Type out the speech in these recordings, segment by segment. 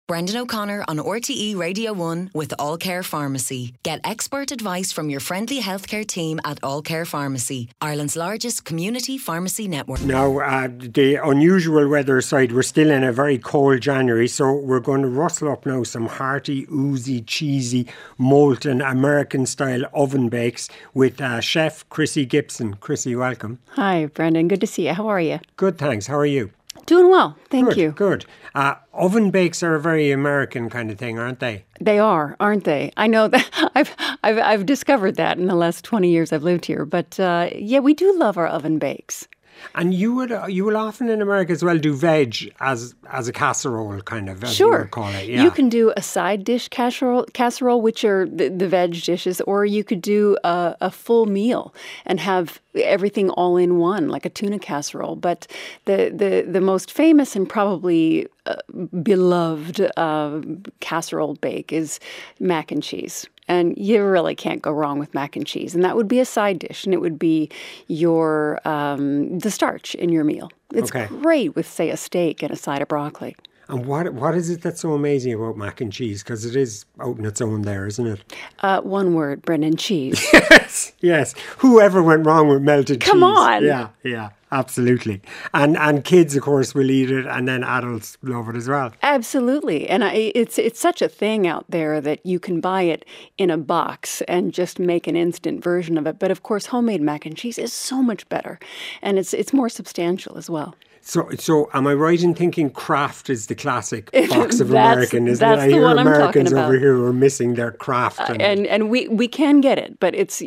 Brendan O'Connor on RTE Radio 1 with All Care Pharmacy. Get expert advice from your friendly healthcare team at All Care Pharmacy, Ireland's largest community pharmacy network. Now, the unusual weather aside, we're still in a very cold January, so we're going to rustle up now some hearty, oozy, cheesy, molten, American-style oven bakes with Chef Chrissy Gibson. Chrissy, welcome. Hi, Brendan. Good to see you. How are you? Good, thanks. How are you? Doing well. Thank you. Good. Oven bakes are a very American kind of thing, aren't they? They are, aren't they? I know that. I've discovered that in the last 20 years I've lived here. But yeah, we do love our oven bakes. And you will often in America as well do veg as a casserole kind of, as sure. you would call it. Yeah. You can do a side dish casserole, which are the veg dishes, or you could do a full meal and have everything all in one, like a tuna casserole. But the most famous and probably beloved casserole bake is mac and cheese. And you really can't go wrong with mac and cheese. And that would be a side dish, and it would be your the starch in your meal. It's great with, say, a steak and a side of broccoli. And what is it that's so amazing about mac and cheese? Because it is out in its own there, isn't it? One word, Brendan, cheese. Yes. Whoever went wrong with melted cheese? Come on. Yeah, absolutely. And kids, of course, will eat it, and then adults love it as well. Absolutely. And it's such a thing out there that you can buy it in a box and just make an instant version of it. But of course, homemade mac and cheese is so much better, and it's more substantial as well. So am I right in thinking Kraft is the classic box of American? Isn't it? I the hear one I'm Americans talking about. over here who are missing their Kraft. And we can get it, but it's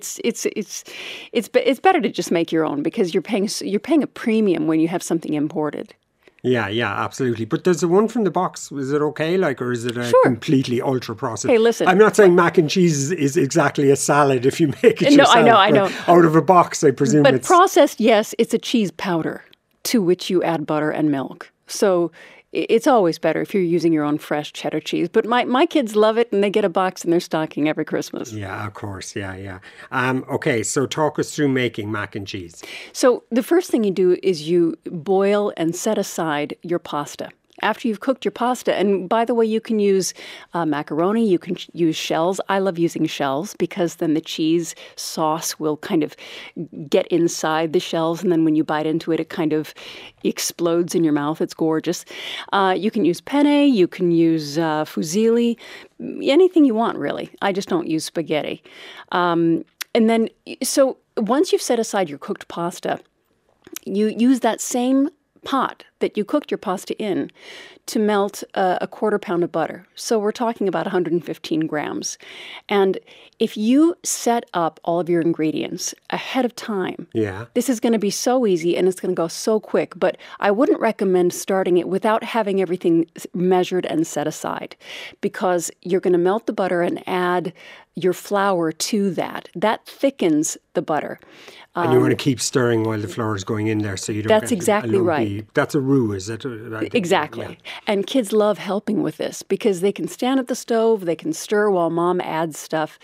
better to just make your own, because you're paying a premium when you have something imported. Yeah, absolutely. But does the one from the box, is it okay? Or is it completely ultra processed? Hey, listen. I'm not saying mac and cheese is exactly a salad if you make it yourself. No, I know. Out of a box, I presume but processed, yes, it's a cheese powder to which you add butter and milk. So it's always better if you're using your own fresh cheddar cheese. But my kids love it, and they get a box in their stocking every Christmas. Yeah, of course. Yeah. Okay, so talk us through making mac and cheese. So the first thing you do is you boil and set aside your pasta. After you've cooked your pasta, and by the way, you can use macaroni, you can use shells. I love using shells because then the cheese sauce will kind of get inside the shells, and then when you bite into it, it kind of explodes in your mouth. It's gorgeous. You can use penne, you can use fusilli, anything you want, really. I just don't use spaghetti. And then, so once you've set aside your cooked pasta, you use that same pot that you cooked your pasta in to melt a quarter pound of butter. So we're talking about 115 grams. And if you set up all of your ingredients ahead of time, this is going to be so easy and it's going to go so quick. But I wouldn't recommend starting it without having everything measured and set aside, because you're going to melt the butter and add your flour to that. That thickens the butter. And you want to keep stirring while the flour is going in there, so you don't That's get exactly a lumpy, right. That's a roux, is it? Exactly. Yeah. And kids love helping with this because they can stand at the stove, they can stir while mom adds stuff.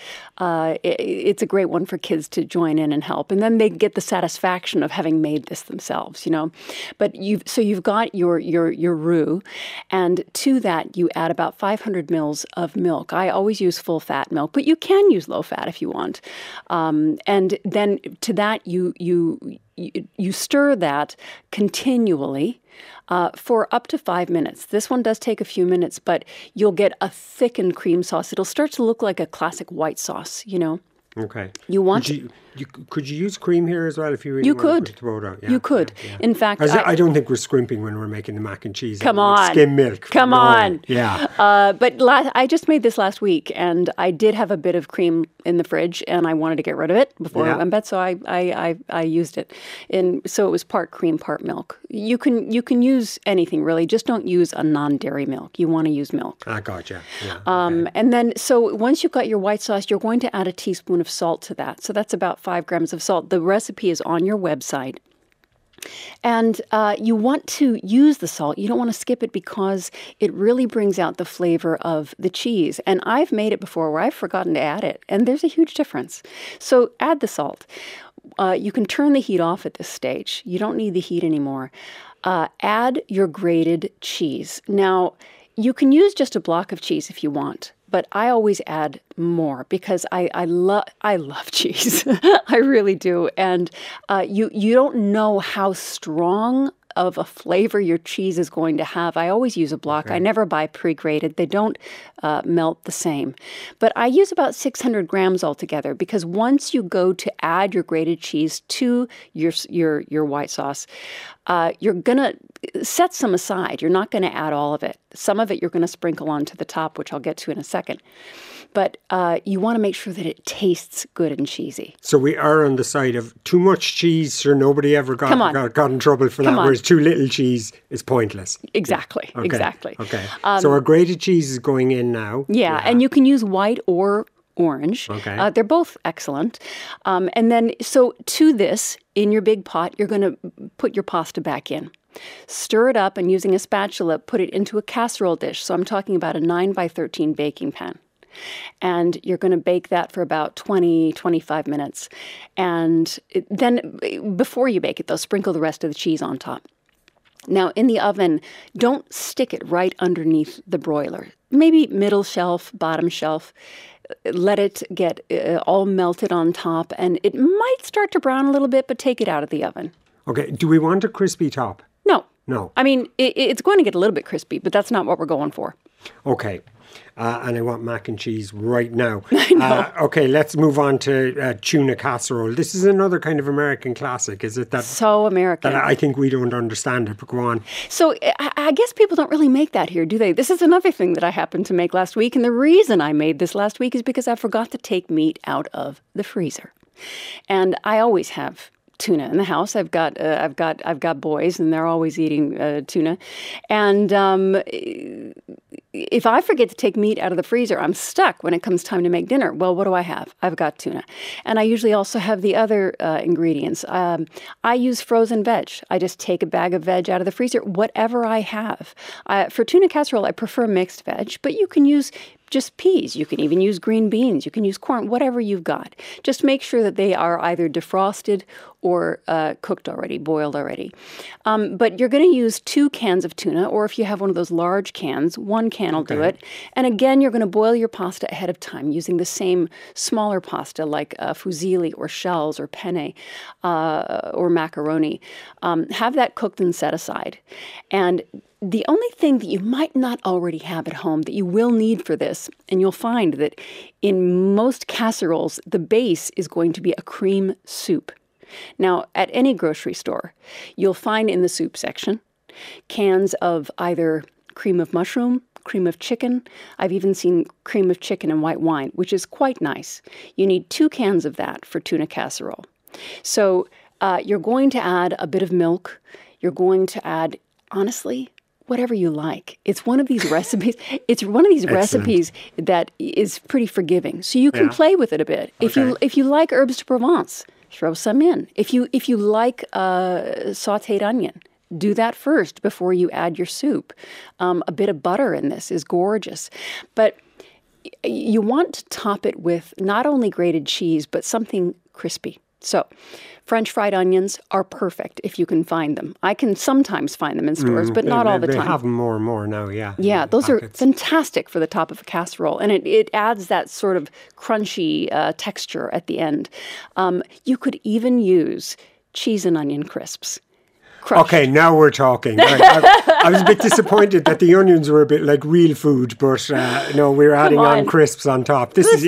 It's a great one for kids to join in and help. And then they get the satisfaction of having made this themselves, But you've got your roux, and to that you add about 500 mils of milk. I always use full fat milk, but you can use low fat if you want. And then to that you stir that continually for up to 5 minutes. This one does take a few minutes, but you'll get a thickened cream sauce. It'll start to look like a classic white sauce, Okay. Could you use cream here as well if you really you want could. to throw it out? You could. Yeah. In fact, I don't think we're scrimping when we're making the mac and cheese. Come on. Skim milk. Come on. Yeah. But I just made this last week, and I did have a bit of cream in the fridge, and I wanted to get rid of it before I went to bed, so I used it. And so it was part cream, part milk. You can use anything really. Just don't use a non-dairy milk. You want to use milk. I gotcha. Yeah. And then so once you've got your white sauce, you're going to add a teaspoon of salt to that. So that's about 5 grams of salt. The recipe is on your website. And you want to use the salt. You don't want to skip it because it really brings out the flavor of the cheese. And I've made it before where I've forgotten to add it, and there's a huge difference. So add the salt. You can turn the heat off at this stage. You don't need the heat anymore. Add your grated cheese. Now, You can use just a block of cheese if you want, but I always add more because I love cheese. I really do. And you don't know how strong of a flavor your cheese is going to have. I always use a block. I never buy pre-grated. They don't melt the same. But I use about 600 grams altogether because once you go to add your grated cheese to your white sauce, you're going to set some aside. You're not going to add all of it. Some of it you're going to sprinkle onto the top, which I'll get to in a second. But you want to make sure that it tastes good and cheesy. So we are on the side of too much cheese, sure nobody ever got in trouble for that, whereas too little cheese is pointless. Exactly, okay. Exactly. Okay, so our grated cheese is going in now. Yeah, and you can use white or orange. Okay. They're both excellent. And then, so to this, in your big pot, you're going to put your pasta back in. Stir it up, and using a spatula, put it into a casserole dish. So I'm talking about a 9x13 baking pan. And you're going to bake that for about 20-25 minutes. And then before you bake it, though, sprinkle the rest of the cheese on top. Now, in the oven, don't stick it right underneath the broiler. Maybe middle shelf, bottom shelf. Let it get all melted on top, and it might start to brown a little bit, but take it out of the oven. Okay. Do we want a crispy top? No. I mean, it's going to get a little bit crispy, but that's not what we're going for. Okay. And I want mac and cheese right now. I know. Okay, let's move on to tuna casserole. This is another kind of American classic, is it? So American. That I think we don't understand it, but go on. So I guess people don't really make that here, do they? This is another thing that I happened to make last week. And the reason I made this last week is because I forgot to take meat out of the freezer. And I always have tuna in the house. I've got boys, and they're always eating tuna. And if I forget to take meat out of the freezer, I'm stuck when it comes time to make dinner. Well, what do I have? I've got tuna. And I usually also have the other ingredients. I use frozen veg. I just take a bag of veg out of the freezer, whatever I have. For tuna casserole, I prefer mixed veg, but you can use just peas. You can even use green beans. You can use corn, whatever you've got. Just make sure that they are either defrosted or cooked already, boiled already. But you're going to use 2 cans of tuna, or if you have one of those large cans, 1 can will do it. And again, you're going to boil your pasta ahead of time using the same smaller pasta like fusilli or shells or penne or macaroni. Have that cooked and set aside. And the only thing that you might not already have at home that you will need for this, and you'll find that in most casseroles, the base is going to be a cream soup. Now, at any grocery store, you'll find in the soup section cans of either cream of mushroom, cream of chicken. I've even seen cream of chicken and white wine, which is quite nice. You need 2 cans of that for tuna casserole. So you're going to add a bit of milk. You're going to add, honestly, whatever you like. It's one of these recipes. It's one of these recipes that is pretty forgiving. So you can play with it a bit. Okay. If you like herbs de Provence, throw some in. If you like sautéed onion, do that first before you add your soup. A bit of butter in this is gorgeous. But you want to top it with not only grated cheese, but something crispy. So French fried onions are perfect if you can find them. I can sometimes find them in stores, but not all the time. They have them more and more now, yeah. Yeah, those are fantastic for the top of a casserole. And it adds that sort of crunchy texture at the end. You could even use cheese and onion crisps. Crushed. Okay, now we're talking. I was a bit disappointed that the onions were a bit like real food, but no, we're adding on crisps on top.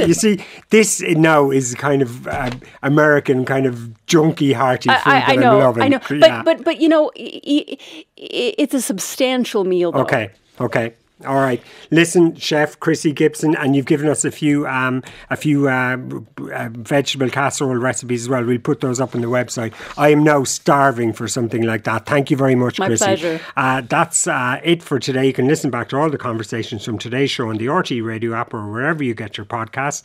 This now is kind of American, kind of junky, hearty food that I'm loving. I know, but you know, it's a substantial meal, though. Okay. All right. Listen, Chef Chrissy Gibson, and you've given us a few vegetable casserole recipes as well. We'll put those up on the website. I am now starving for something like that. Thank you very much, Chrissy. My pleasure. That's it for today. You can listen back to all the conversations from today's show on the RTE Radio app or wherever you get your podcasts.